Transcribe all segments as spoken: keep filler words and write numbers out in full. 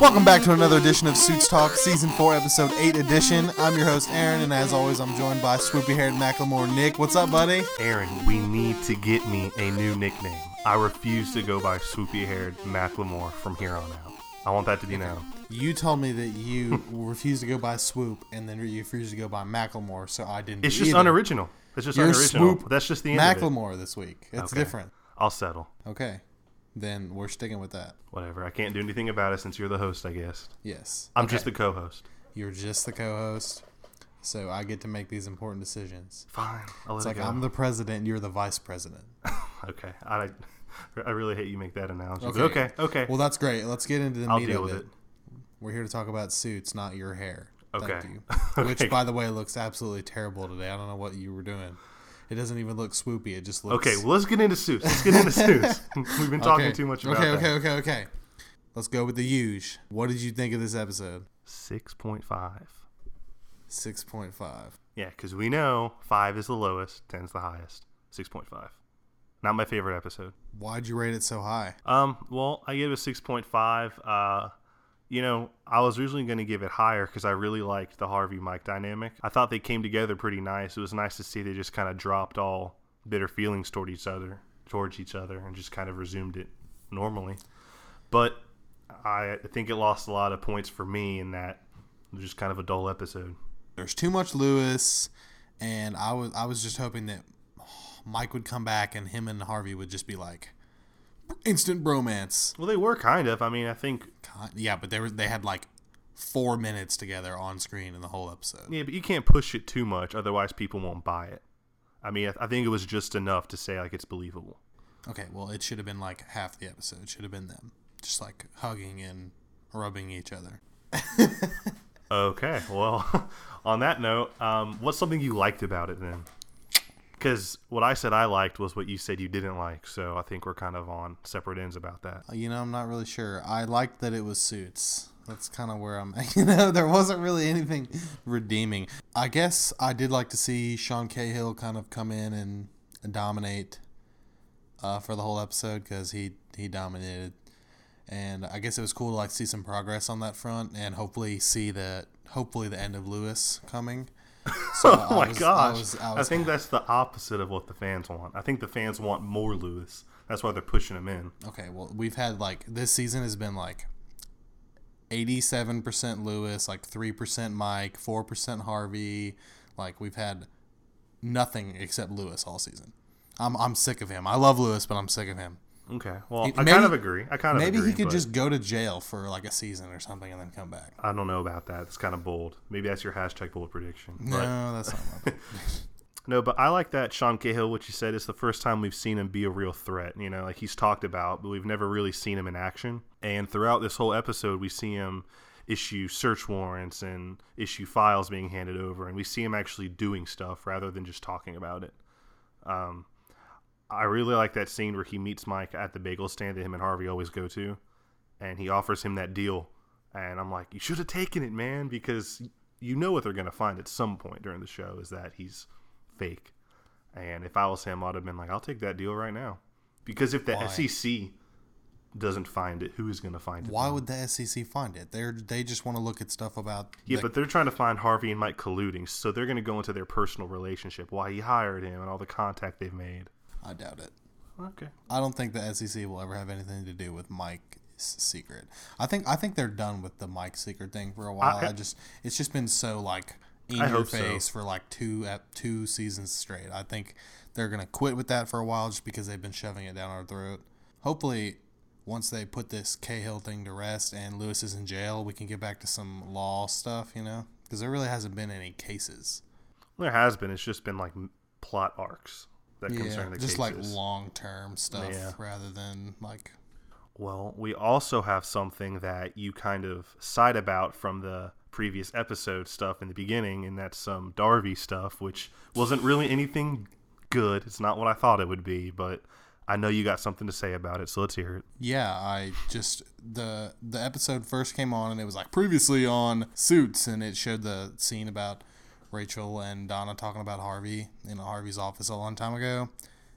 Welcome back to another edition of Suits Talk, Season four, Episode eight edition. I'm your host, Aaron, and as always, I'm joined by swoopy-haired Macklemore Nick. What's up, buddy? Aaron, we need to get me a new nickname. I refuse to go by swoopy-haired Macklemore from here on out. I want that to be known. You told me that you refused to go by Swoop, and then you refused to go by Macklemore, so I didn't It's do just either. unoriginal. It's just You're unoriginal. Swoop That's just the end of it. Macklemore this week. It's Okay. different. I'll settle. Okay. Then we're sticking with that. Whatever. I can't do anything about it since you're the host, I guess. Yes. I'm Okay. just the co-host. You're just the co-host, so I get to make these important decisions. Fine. I'll let It's it like go. I'm the president, you're the vice president. Okay. I, I really hate you make that analogy. Okay. But okay. Okay. Well, that's great. Let's get into the I'll meat deal of with it. it. We're here to talk about Suits, not your hair. Okay. Thank you. Okay. Which, by the way, looks absolutely terrible today. I don't know what you were doing. It doesn't even look swoopy. It just looks... Okay, well, let's get into Suits. Let's get into Suits. We've been talking Okay. too much about okay, that. Okay, okay, okay, okay. Let's go with the huge. What did you think of this episode? six point five. six point five. Yeah, because we know five is the lowest, ten is the highest. six point five. Not my favorite episode. Why'd you rate it so high? Um, well, I gave it a six point five. Uh, you know, I was originally going to give it higher because I really liked the Harvey-Mike dynamic. I thought they came together pretty nice. It was nice to see they just kind of dropped all bitter feelings toward each other, towards each other, and just kind of resumed it normally. But I think it lost a lot of points for me in that it was just kind of a dull episode. There's too much Lewis, and I was I was just hoping that Mike would come back and him and Harvey would just be like instant bromance. Well, they were kind of. I mean, I think... Yeah, but they were they had like four minutes together on screen in the whole episode. Yeah, but you can't push it too much, otherwise people won't buy it. I mean, I, I think it was just enough to say, like, it's believable. Okay, well, it should have been like half the episode. It should have been them. Just like hugging and rubbing each other. Okay, well, on that note, um, what's something you liked about it then? Because what I said I liked was what you said you didn't like, so I think we're kind of on separate ends about that. You know, I'm not really sure. I liked that it was Suits. That's kind of where I'm, you know, there wasn't really anything redeeming. I guess I did like to see Sean Cahill kind of come in and, and dominate uh, for the whole episode because he, he dominated. And I guess it was cool to like see some progress on that front and hopefully see that, hopefully the end of Lewis coming. So oh my was, gosh. I, was, I, was, I think that's the opposite of what the fans want. I think the fans want more Lewis. That's why they're pushing him in. Okay, well, we've had like, this season has been like eighty-seven percent Lewis, like three percent Mike, four percent Harvey. Like, we've had nothing except Lewis all season. I'm I'm sick of him. I love Lewis, but I'm sick of him. Okay, well, He- I maybe- kind of agree. I kind of Maybe agree, he could but just go to jail for like a season or something and then come back. I don't know about that. It's kind of bold. Maybe that's your hashtag bold prediction. No, but- that's not my point. No, but I like that Sean Cahill, what you said, is the first time we've seen him be a real threat. You know, like he's talked about, but we've never really seen him in action. And throughout this whole episode, we see him issue search warrants and issue files being handed over, and we see him actually doing stuff rather than just talking about it. Um, I really like that scene where he meets Mike at the bagel stand that him and Harvey always go to, and he offers him that deal. And I'm like, you should have taken it, man, because you know what they're going to find at some point during the show is that he's fake. And if I was him, I'd have been like, I'll take that deal right now. Because if the Why? S E C doesn't find it, who is going to find it? Why then? would the S E C find it? They're they just want to look at stuff about. Yeah, the, but they're trying to find Harvey and Mike colluding, so they're going to go into their personal relationship, why he hired him, and all the contact they've made. I doubt it. Okay. I don't think the S E C will ever have anything to do with Mike's secret. I think I think they're done with the Mike secret thing for a while. I, I- I just it's just been so like in I your hope so. face for like two ep- two seasons straight. I think they're gonna quit with that for a while just because they've been shoving it down our throat. Hopefully, once they put this Cahill thing to rest and Lewis is in jail, we can get back to some law stuff. You know, because there really hasn't been any cases. There has been. It's just been like m- plot arcs that Yeah, concern the just cases. like long term stuff Yeah. rather than like. Well, we also have something that you kind of side about from the previous episode stuff in the beginning, and that's some Darby stuff, which wasn't really anything good. It's not what I thought it would be, but I know you got something to say about it, so let's hear it. Yeah, I just the the episode first came on and it was like previously on Suits, and it showed the scene about Rachel and Donna talking about Harvey in Harvey's office a long time ago,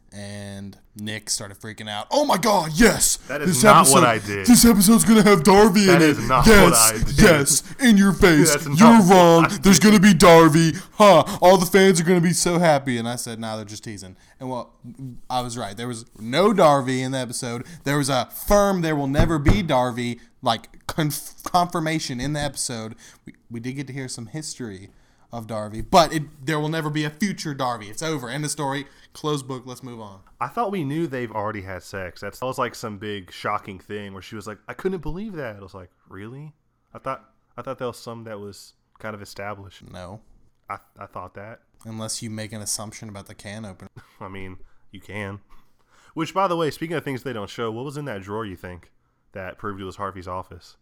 And Nick started freaking out. Oh my God, yes! That is this not episode, what I did. This episode's going to have Darby That in is it. not yes, what I did. Yes, in your face. That's not You're what wrong. I There's going to be Darby. Huh, all the fans are going to be so happy. And I said, nah, they're just teasing. And well, I was right. There was no Darby in the episode. There was a firm there will never be Darby, like, conf- confirmation in the episode. We, we did get to hear some history of Darby, but it, there will never be a future Darby. It's over. End of story. Close book. Let's move on. I thought we knew they've already had sex. That's, that was like some big shocking thing where she was like, I couldn't believe that. I was like, really? I thought I thought that was some that was kind of established. No. I I thought that. Unless you make an assumption about the can opener. I mean, you can. Which, by the way, speaking of things they don't show, what was in that drawer, you think, that proved it was Harvey's office?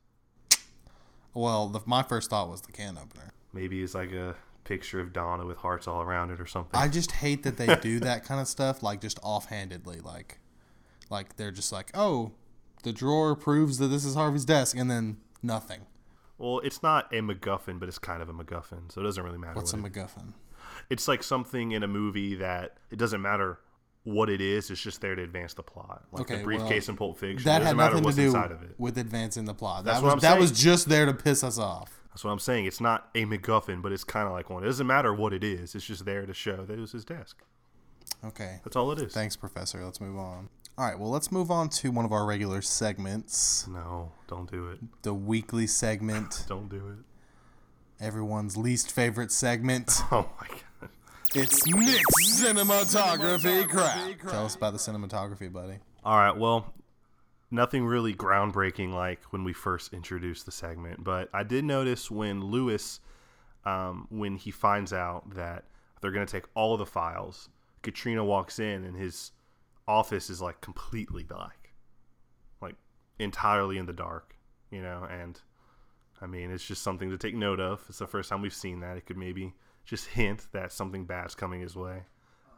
Well, the, my first thought was the can opener. Maybe it's like a picture of Donna with hearts all around it or something. I just hate that they do that kind of stuff, like just offhandedly, like, like they're just like, oh, the drawer proves that this is Harvey's desk, and then nothing. Well, it's not a MacGuffin, but it's kind of a MacGuffin, so it doesn't really matter. What's a what it, MacGuffin? It's like something in a movie that it doesn't matter what it is; it's just there to advance the plot. Like Okay, the briefcase well, in Pulp Fiction. That it had doesn't matter nothing to what's do inside of it. with advancing the plot. That's That what was I'm that was saying. just there to piss us off. That's what I'm saying. It's not a MacGuffin, but it's kind of like one. It doesn't matter what it is; it's just there to show that it was his desk. Okay. That's all it is. Thanks, Professor. Let's move on. All right, well, let's move on to one of our regular segments, No, don't do it. the weekly segment, Don't do it. everyone's least favorite segment. Oh my god. It's Nick's cinematography crap. Tell us about the cinematography, buddy. All right, well, nothing really groundbreaking like when we first introduced the segment, but I did notice when Lewis, um, when he finds out that they're going to take all of the files, Katrina walks in and his office is like completely black, like entirely in the dark, you know, and I mean, it's just something to take note of. It's the first time we've seen that. It could maybe just hint that something bad's coming his way.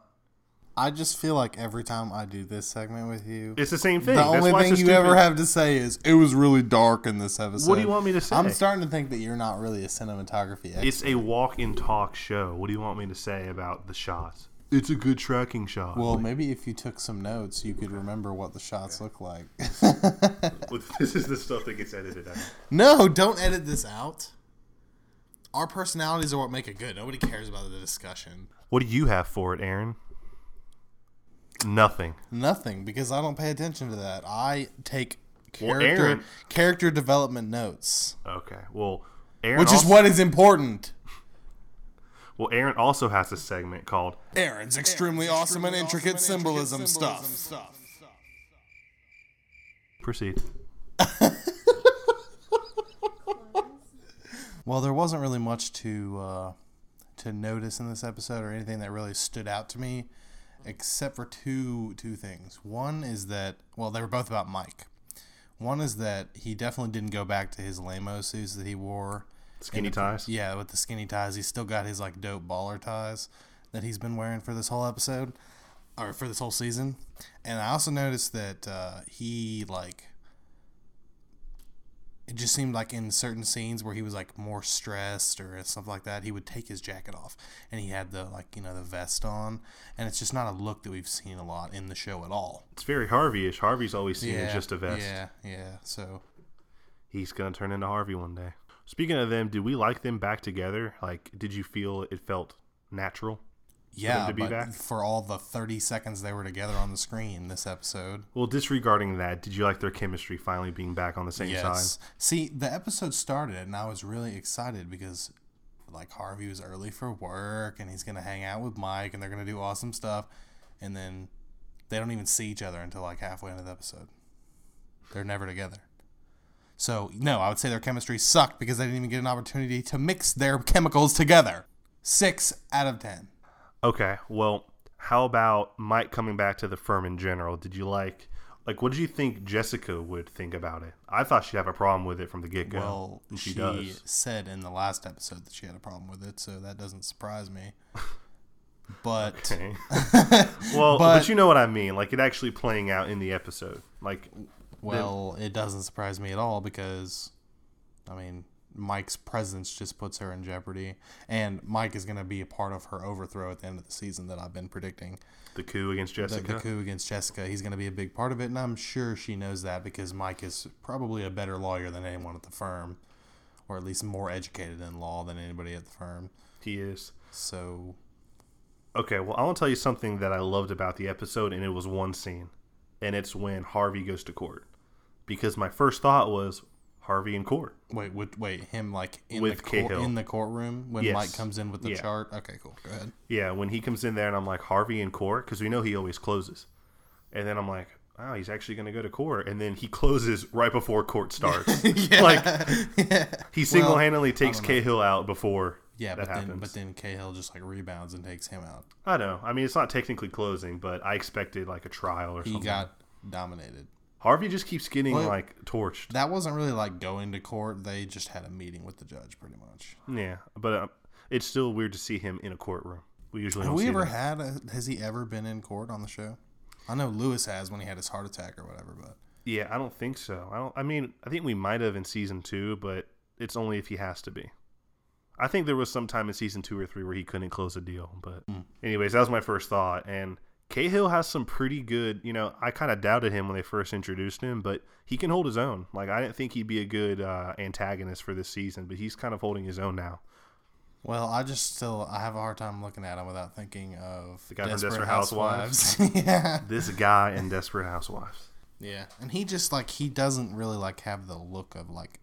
I just feel like every time I do this segment with you, It's the same thing. the That's only why it's thing so you ever stupid. have to say is, it was really dark in this episode. What do you want me to say? I'm starting to think that you're not really a cinematography expert. It's a walk and talk show. What do you want me to say about the shots? It's a good tracking shot. Well, maybe if you took some notes, you could remember what the shots look like. Well, this is the stuff that gets edited out. No, don't edit this out. Our personalities are what make it good. Nobody cares about the discussion. What do you have for it, Aaron? Nothing. Nothing, because I don't pay attention to that. I take Well, character Aaron- character development notes, Okay. Well, Aaron which is also, what is important. Well, Aaron also has a segment called Aaron's extremely awesome and intricate symbolism stuff. Proceed. Well, there wasn't really much to uh, to notice in this episode or anything that really stood out to me, except for two two things. One is that, well, they were both about Mike. One is that he definitely didn't go back to his lame-o suits that he wore. Skinny in the- ties? Yeah, with the skinny ties. He's still got his like dope baller ties that he's been wearing for this whole episode, or for this whole season. And I also noticed that uh, he like. It just seemed like in certain scenes where he was like more stressed or stuff like that, he would take his jacket off and he had the like, you know, the vest on, and it's just not a look that we've seen a lot in the show at all. It's very Harvey-ish. Harvey's always seen Yeah, in just a vest. Yeah, yeah. So He's going to turn into Harvey one day. Speaking of them, did we like them back together? Like, did you feel it felt natural? yeah, to be but back? for all the thirty seconds they were together on the screen this episode. Well, disregarding that, did you like their chemistry finally being back on the same Yes. side? See, the episode started and I was really excited because like Harvey was early for work and he's going to hang out with Mike and they're going to do awesome stuff. And then they don't even see each other until like halfway into the episode. They're never together. So, no, I would say their chemistry sucked because they didn't even get an opportunity to mix their chemicals together. Six out of ten. Okay, well, how about Mike coming back to the firm in general? Did you like, like, what did you think Jessica would think about it? I thought she'd have a problem with it from the get-go. Well, and she, she does. said in the last episode that she had a problem with it, so that doesn't surprise me. But Okay. well, But- but, you know what I mean. Like, it actually playing out in the episode. Like, well, it doesn't surprise me at all because, I mean, Mike's presence just puts her in jeopardy. And Mike is going to be a part of her overthrow at the end of the season that I've been predicting. The coup against Jessica? The, the coup against Jessica. He's going to be a big part of it, and I'm sure she knows that because Mike is probably a better lawyer than anyone at the firm, or at least more educated in law than anybody at the firm. He is. So... Okay, well, I want to tell you something that I loved about the episode, and it was one scene. And it's when Harvey goes to court. Because my first thought was Harvey in court. Wait, wait, wait him like in, with the, court, Cahill. in the courtroom when Yes. Mike comes in with the Yeah. chart? Okay, cool. Go ahead. Yeah, when he comes in there, and I'm like, Harvey in court? Because we know he always closes. And then I'm like, wow, he's actually going to go to court. And then he closes right before court starts. yeah. Like, yeah. he single-handedly Well, takes Cahill out before Yeah, that but happens. then but then Cahill just like rebounds and takes him out. I know. I mean, it's not technically closing, but I expected like a trial or He something. got dominated. Harvey just keeps getting Well, like torched. That wasn't really like going to court. They just had a meeting with the judge, pretty much. Yeah, but uh, it's still weird to see him in a courtroom. We usually Have don't we see ever that. had? A, has he ever been in court on the show? I know Lewis has when he had his heart attack or whatever, but Yeah, I don't think so. I don't. I mean, I think we might have in season two, but it's only if he has to be. I think there was some time in season two or three where he couldn't close a deal. But Mm. anyways, that was my first thought. And Cahill has some pretty good, you know, I kind of doubted him when they first introduced him, but he can hold his own. Like, I didn't think he'd be a good uh, antagonist for this season, but he's kind of holding his own now. well, I just still I have a hard time looking at him without thinking of The guy from Desperate Desperate Housewives. Housewives. yeah, This guy in Desperate Housewives. yeah, and he just like he doesn't really like have the look of like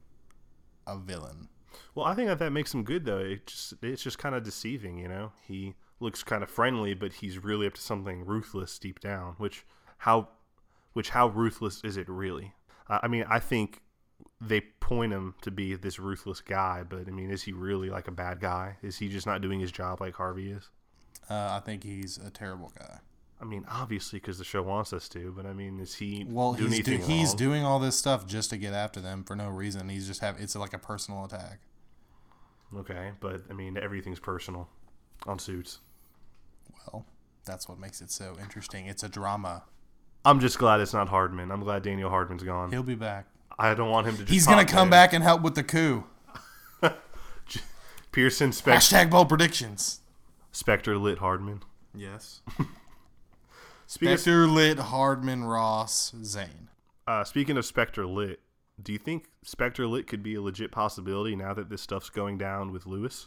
a villain. Well, I think that that makes him good, though. It just It's just kind of deceiving, you know? He looks kind of friendly, but he's really up to something ruthless deep down, which how which how ruthless is it really? Uh, I mean, I think they point him to be this ruthless guy, but, I mean, is he really, like, a bad guy? Is he just not doing his job like Harvey is? Uh, I think he's a terrible guy. I mean, obviously, because the show wants us to, but, I mean, is he Well, doing he's do, anything he's wrong? doing all this stuff just to get after them for no reason. He's just have it's like a personal attack. Okay, but, I mean, everything's personal on Suits. Well, that's what makes it so interesting. It's a drama. I'm just glad it's not Hardman. I'm glad Daniel Hardman's gone. He'll be back. I don't want him to just He's gonna pop come in. back and help with the coup. Pearson, Spec- Hashtag bold predictions. Spectre, Lit, Hardman. Yes. Speaking of, Spectre, Lit, Hardman, Ross, Zane. uh, speaking of Spectre Lit, do you think Spectre Lit could be a legit possibility now that this stuff's going down with Lewis?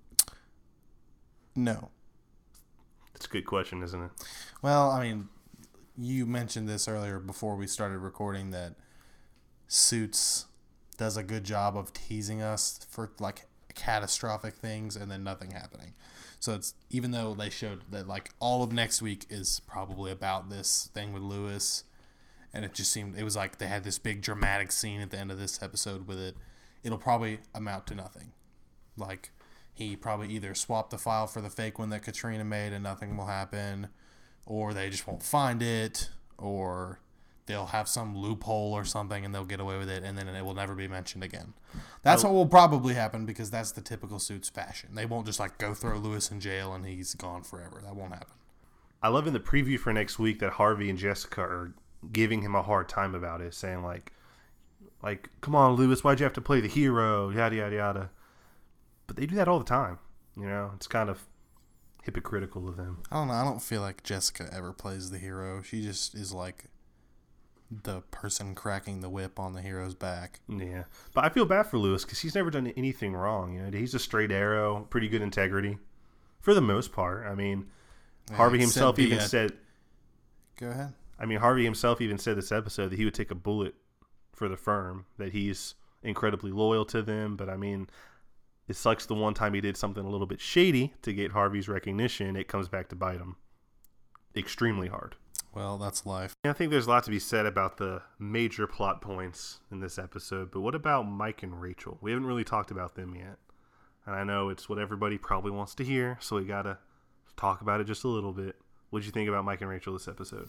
No. That's a good question, isn't it? Well, I mean, you mentioned this earlier before we started recording that Suits does a good job of teasing us for like catastrophic things and then nothing happening. So it's even though they showed that like all of next week is probably about this thing with Lewis, and it just seemed it was like they had this big dramatic scene at the end of this episode with it. It'll probably amount to nothing. Like he probably either swapped the file for the fake one that Katrina made and nothing will happen, or they just won't find it, or they'll have some loophole or something and they'll get away with it and then it will never be mentioned again. That's I, what will probably happen because that's the typical Suits fashion. They won't just like go throw Lewis in jail and he's gone forever. That won't happen. I love in the preview for next week that Harvey and Jessica are giving him a hard time about it, saying like, like, come on, Lewis, why'd you have to play the hero? Yada, yada, yada. But they do that all the time. You know, it's kind of hypocritical of them. I don't know. I don't feel like Jessica ever plays the hero. She just is like the person cracking the whip on the hero's back. Yeah. But I feel bad for Lewis because he's never done anything wrong. You know, he's a straight arrow, pretty good integrity for the most part. I mean, Yeah, Harvey except himself the, even uh, said, Go ahead. I mean, Harvey himself even said this episode that he would take a bullet for the firm, that he's incredibly loyal to them. But I mean, it sucks the one time he did something a little bit shady to get Harvey's recognition, it comes back to bite him extremely hard. Well, that's life. I think there's a lot to be said about the major plot points in this episode, but what about Mike and Rachel? We haven't really talked about them yet. And I know it's what everybody probably wants to hear, so we gotta talk about it just a little bit. What did you think about Mike and Rachel this episode?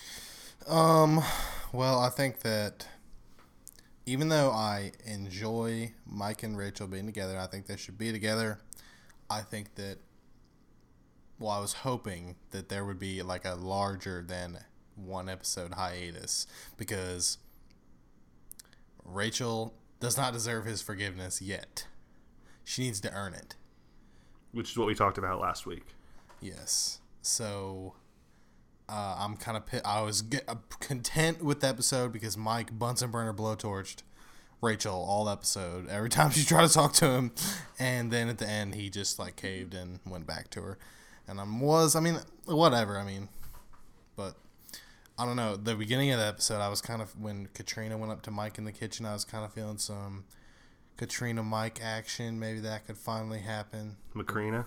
Um, well, I think that even though I enjoy Mike and Rachel being together, I think they should be together. I think that, well, I was hoping that there would be like a larger than one episode hiatus because Rachel does not deserve his forgiveness yet. She needs to earn it. Which is what we talked about last week. Yes. So uh, I'm kind of pit- I was get- uh, content with the episode because Mike Bunsen burner blowtorched Rachel all episode every time she tried to talk to him, and then at the end he just like caved and went back to her. And I was, I mean, whatever. I mean, but I don't know. The beginning of the episode, I was kind of, when Katrina went up to Mike in the kitchen, I was kind of feeling some Katrina Mike action. Maybe that could finally happen. Macrina?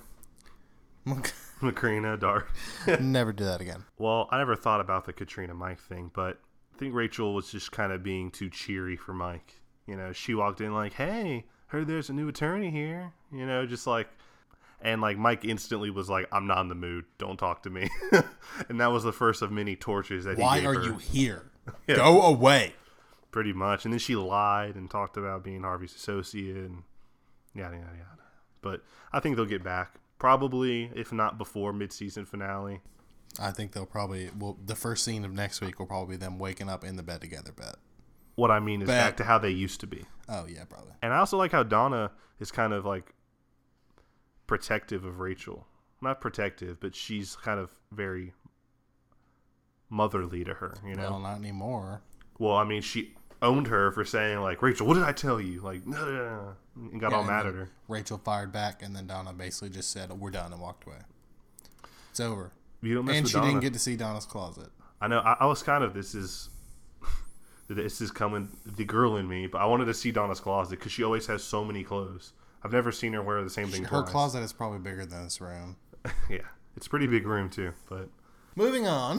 Macrina, Dart. Never do that again. Well, I never thought about the Katrina Mike thing, but I think Rachel was just kind of being too cheery for Mike. You know, she walked in like, hey, heard there's a new attorney here. You know, just like, and like Mike instantly was like, I'm not in the mood. Don't talk to me. And that was the first of many tortures that Why he gave are her. you here? Yeah. Go away. Pretty much. And then she lied and talked about being Harvey's associate and yada, yada, yada. But I think they'll get back. Probably, if not before mid-season finale. I think they'll probably, well, the first scene of next week will probably be them waking up in the bed together, bet. What I mean is Bet. back to how they used to be. Oh, yeah, probably. And I also like how Donna is kind of like protective of Rachel. Not protective, but she's kind of very motherly to her, you know? Well, not anymore. Well, I mean, she owned her for saying, like, Rachel, what did I tell you? Like, no, no, no, and got Yeah, all and mad then at her. Rachel fired back, and then Donna basically just said, we're done, and walked away. It's over. You don't mess And with she Donna. didn't get to see Donna's closet. I know. I, I was kind of, this is, this is coming, the girl in me, but I wanted to see Donna's closet because she always has so many clothes. I've never seen her wear the same thing Her twice. closet is probably bigger than this room. Yeah. It's a pretty big room, too, but. Moving on.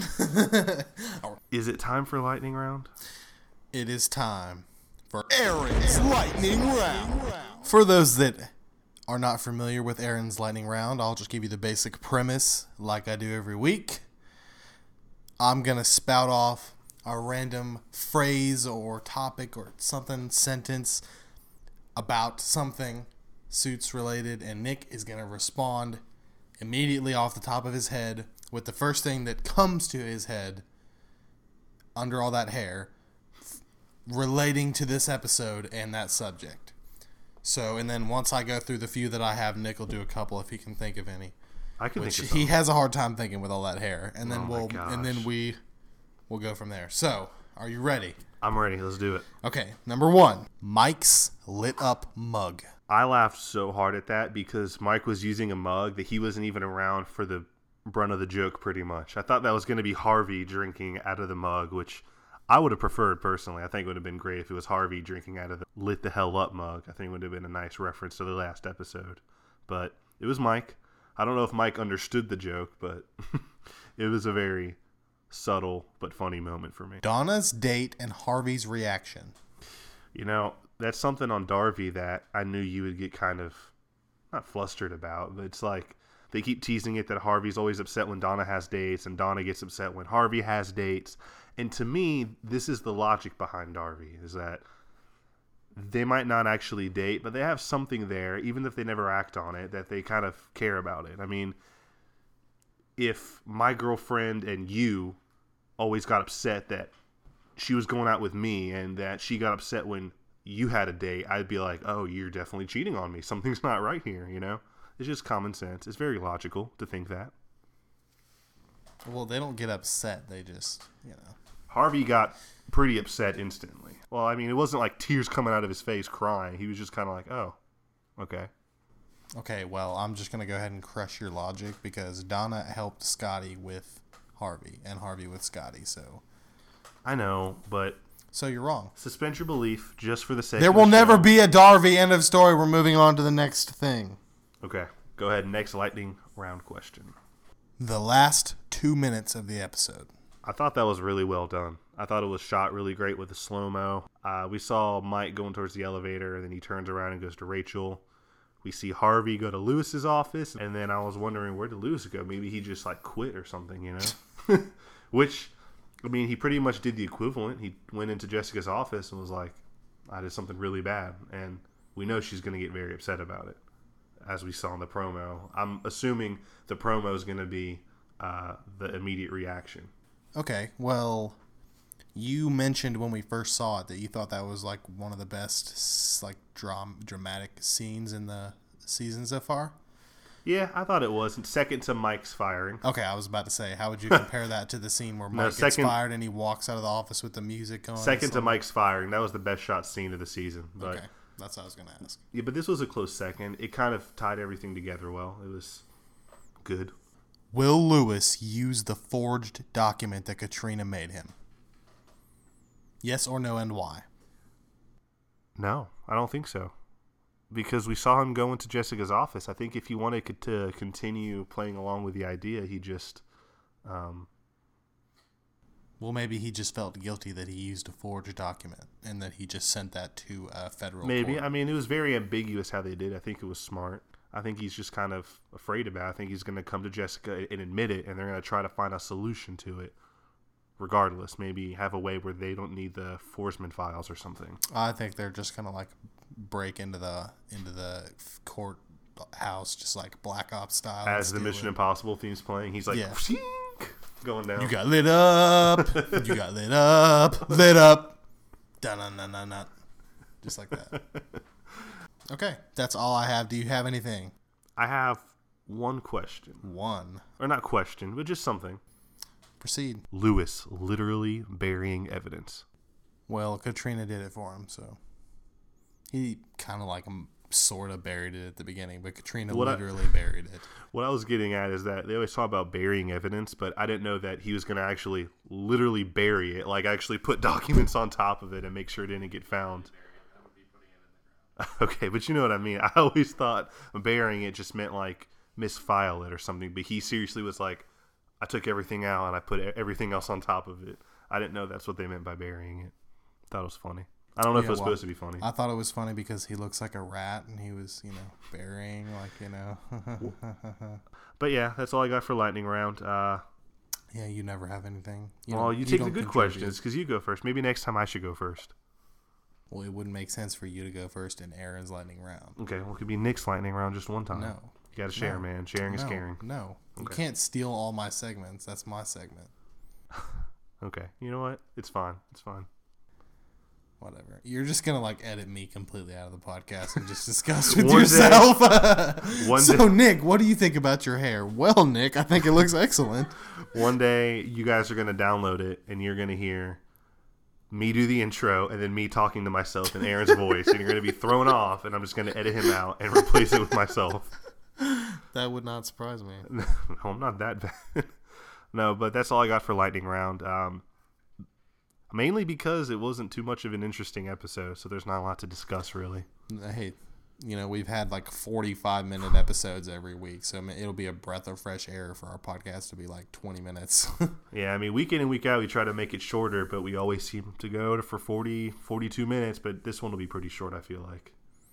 Is it time for lightning round? It is time for Aaron's Lightning Round. For those that are not familiar with Aaron's Lightning Round, I'll just give you the basic premise like I do every week. I'm going to spout off a random phrase or topic or something, sentence about something Suits related, and Nick is going to respond immediately off the top of his head with the first thing that comes to his head under all that hair relating to this episode and that subject. So, and then once I go through the few that I have, Nick will do a couple if he can think of any. I can Which think of he something. has a hard time thinking with all that hair, and then Oh my we'll and then gosh. we we'll go from there. So, are you ready? I'm ready. Let's do it. Okay, number one, Mike's lit up mug. I laughed so hard at that because Mike was using a mug that he wasn't even around for the brunt of the joke pretty much. I thought that was going to be Harvey drinking out of the mug, which I would have preferred personally. I think it would have been great if it was Harvey drinking out of the lit the hell up mug. I think it would have been a nice reference to the last episode. But it was Mike. I don't know if Mike understood the joke, but it was a very subtle but funny moment for me. Donna's date and Harvey's reaction. You know, that's something on Darby that I knew you would get kind of, not flustered about, but it's like they keep teasing it that Harvey's always upset when Donna has dates and Donna gets upset when Harvey has dates. And to me, this is the logic behind Darby, is that they might not actually date, but they have something there, even if they never act on it, that they kind of care about it. I mean, if my girlfriend and you always got upset that she was going out with me and that she got upset when you had a date, I'd be like, oh, you're definitely cheating on me. Something's not right here, you know? It's just common sense. It's very logical to think that. Well, they don't get upset. They just, you know. Harvey got pretty upset instantly. Well, I mean, it wasn't like tears coming out of his face crying. He was just kind of like, oh, okay. Okay, well, I'm just going to go ahead and crush your logic because Donna helped Scotty with Harvey and Harvey with Scotty, so. I know, but So you're wrong. suspend your belief just for the sake There of will the never show. be a Darby end of story. We're moving on to the next thing. Okay, go ahead. Next lightning round question. The last two minutes of the episode. I thought that was really well done. I thought it was shot really great with the slow-mo. Uh, we saw Mike going towards the elevator, and then he turns around and goes to Rachel. We see Harvey go to Lewis's office, and then I was wondering, where did Lewis go? Maybe he just, like, quit or something, you know? Which, I mean, he pretty much did the equivalent. He went into Jessica's office and was like, I did something really bad. And we know she's going to get very upset about it, as we saw in the promo. I'm assuming the promo is going to be uh, the immediate reaction. Okay, well, You mentioned when we first saw it that you thought that was like one of the best like dram- dramatic scenes in the season so far. Yeah, I thought it was. And second to Mike's firing. Okay, I was about to say, how would you compare that to the scene where Mike No, gets second- fired and he walks out of the office with the music going? Second So- to Mike's firing. That was the best shot scene of the season. But Okay, that's what I was going to ask. yeah, but this was a close second. It kind of tied everything together well. It was good. Will Lewis use the forged document that Katrina made him? Yes or no, and why? No, I don't think so. Because we saw him go into Jessica's office. I think if he wanted to continue playing along with the idea, he just... Um, Well, maybe he just felt guilty that he used a forged document and that he just sent that to a federal maybe. court. I mean, it was very ambiguous how they did it. I think it was smart. I think he's just kind of afraid about it. I think he's going to come to Jessica and admit it, and they're going to try to find a solution to it. Regardless, maybe have a way where they don't need the Forsman files or something. I think they're just gonna like break into the into the court house, just like Black Ops style. As the steal Mission it. Impossible theme's playing, he's like, Yeah. going down. You got lit up. You got lit up. Lit up. Dun dun dun dun dun. Just like that. Okay, that's all I have. Do you have anything? I have one question. One. Or not question, but just something. Proceed. Lewis literally burying evidence. Well, Katrina did it for him, so he kind of like sort of buried it at the beginning, but Katrina What I- literally buried it. What I was getting at is that they always talk about burying evidence, but I didn't know that he was going to actually literally bury it, like actually put documents on top of it and make sure it didn't get found. Okay, but you know what I mean. I always thought burying it just meant like misfile it or something, but he seriously was like, I took everything out and I put everything else on top of it. I didn't know that's what they meant by burying it. Thought it was funny. I don't know if Yeah, it was well, supposed to be funny. I thought it was funny because he looks like a rat and he was, you know, burying, like, you know. But yeah, that's all I got for lightning round. Uh, Yeah, you never have anything. You well, don't- you take the don't good contribute. questions because you go first. Maybe next time I should go first. Well, it wouldn't make sense for you to go first in Aaron's lightning round. Okay, well, it could be Nick's lightning round just one time. No. You got to share, No. man. Sharing is No, caring. no. You Okay. can't steal all my segments. That's my segment. Okay, you know what? It's fine. It's fine. Whatever. You're just gonna like edit me completely out of the podcast and just discuss with One day- yourself. one so, day- Nick, what do you think about your hair? Well, Nick, I think it looks excellent. One day, you guys are going to download it, and you're going to hear me do the intro, and then me talking to myself in Aaron's voice, and you're going to be thrown off, and I'm just going to edit him out and replace it with myself. That would not surprise me. No, I'm not that bad. No, but that's all I got for lightning round. Um, mainly because it wasn't too much of an interesting episode, so there's not a lot to discuss, really. Hey, you know, we've had like forty-five minute episodes every week, so I mean, it'll be a breath of fresh air for our podcast to be like twenty minutes. Yeah, I mean, week in and week out, we try to make it shorter, but we always seem to go to for forty, forty-two minutes, but this one will be pretty short, I feel like.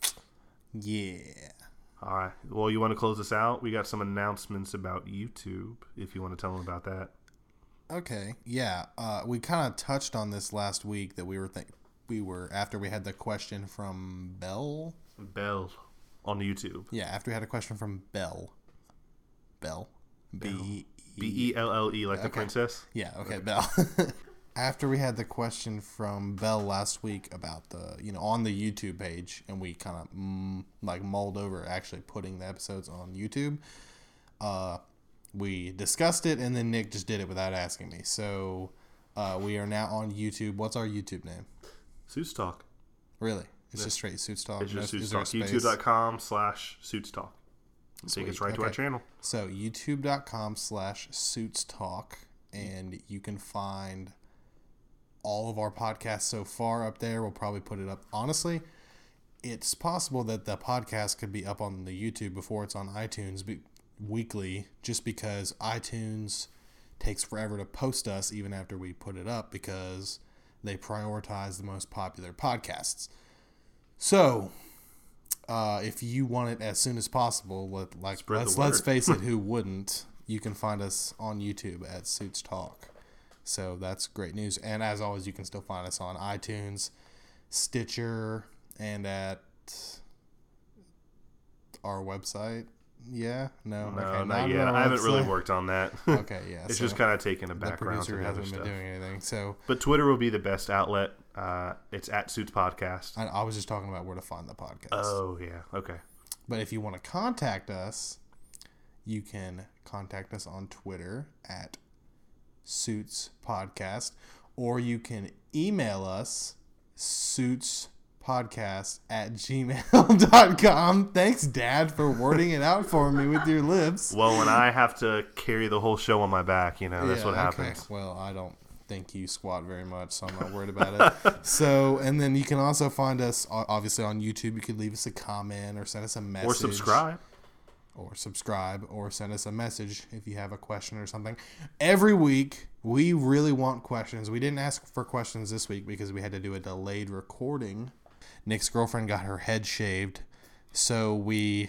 Yeah. All right. Well, you want to close this out? We got some announcements about YouTube, if you want to tell them about that. Okay. Yeah. Uh, we kind of touched on this last week that we were think we were after we had the question from Bell. Bell on YouTube. Yeah, after we had a question from Bell. Bell. B B E L L E, like the Okay. princess? Yeah, okay, Bell. After we had the question from Bell last week about the, you know, on the YouTube page, and we kind of mm, like mulled over actually putting the episodes on YouTube, uh, we discussed it, and then Nick just did it without asking me. So uh, we are now on YouTube. What's our YouTube name? Suits Talk. Really? It's just straight Suits Talk? It's just No- Suits is there a Talk. space? YouTube.com slash Suits Talk. Take Sweet. us right to our Okay. channel. So youtube.com slash suits talk, and you can find all of our podcasts so far up there. We'll probably put it up. Honestly, it's possible that the podcast could be up on the YouTube before it's on iTunes be- weekly, just because iTunes takes forever to post us even after we put it up, because they prioritize the most popular podcasts. So Uh, if you want it as soon as possible, let, like Spread the let's let's word. face it, who wouldn't? You can find us on YouTube at Suits Talk. So that's great news. And as always, you can still find us on iTunes, Stitcher, and at our website. Yeah, no, No, okay, not even yet. on I haven't really website. worked on that. Okay, yeah, It's so just kind of taking a the background to producer the other hasn't been stuff. doing anything. So, But Twitter will be the best outlet. Uh, it's at Suits Podcast. I, I was just talking about where to find the podcast. Oh, yeah. Okay. But if you want to contact us, you can contact us on Twitter at Suits Podcast, or you can email us suitspodcast at gmail dot com. Thanks, Dad, for wording it out for me with your lips. Well, when I have to carry the whole show on my back, you know, that's Yeah, what okay. happens. Well, I don't think you squat very much, so I'm not worried about it. So, and then you can also find us, o- obviously, on YouTube. You could leave us a comment or send us a message. Or subscribe. Or subscribe, or send us a message if you have a question or something. Every week, we really want questions. We didn't ask for questions this week because we had to do a delayed recording. Nick's girlfriend got her head shaved, so we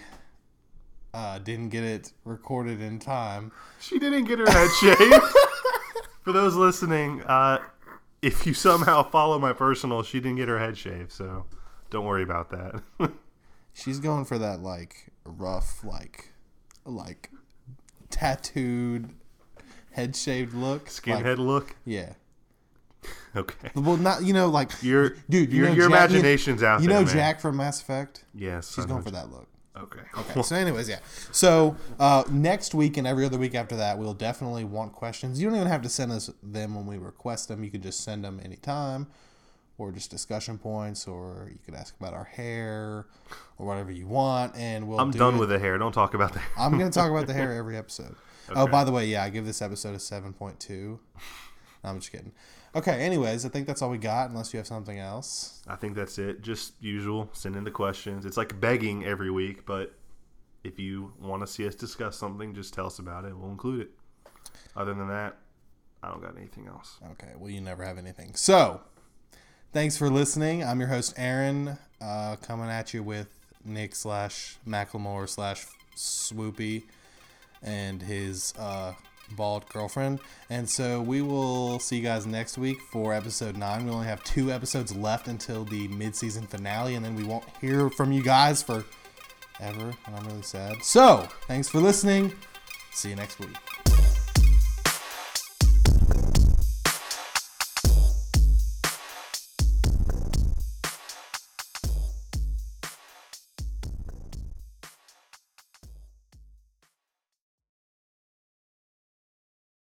uh, didn't get it recorded in time. She didn't get her head shaved. For those listening, uh, if you somehow follow my personal, she didn't get her head shaved, so don't worry about that. She's going for that, like, rough, like, like, tattooed, head-shaved look. Skinhead like, look? Yeah. Okay. Well, not, you know, like, Your, dude, you your, know your Jack, imagination's out you there, know man. Jack from Mass Effect? Yes. She's I going know for Jack. that look. Okay. Okay. So, anyways, yeah. So, uh, next week and every other week after that, we'll definitely want questions. You don't even have to send us them when we request them. You can just send them anytime, or just discussion points, or you could ask about our hair, or whatever you want, and we'll I'm do done it. with the hair. Don't talk about the hair. I'm going to talk about the hair every episode. Okay. Oh, by the way, yeah, I give this episode a seven point two. No, I'm just kidding. Okay, anyways, I think that's all we got, unless you have something else. I think that's it. Just usual. Send in the questions. It's like begging every week, but if you want to see us discuss something, just tell us about it. We'll include it. Other than that, I don't got anything else. Okay, well, you never have anything. So, thanks for listening. I'm your host, Aaron, uh, coming at you with Nick slash Macklemore slash Swoopy and his uh, bald girlfriend. And so we will see you guys next week for episode nine. We only have two episodes left until the mid-season finale, and then we won't hear from you guys for ever, and I'm really sad. So, thanks for listening. See you next week.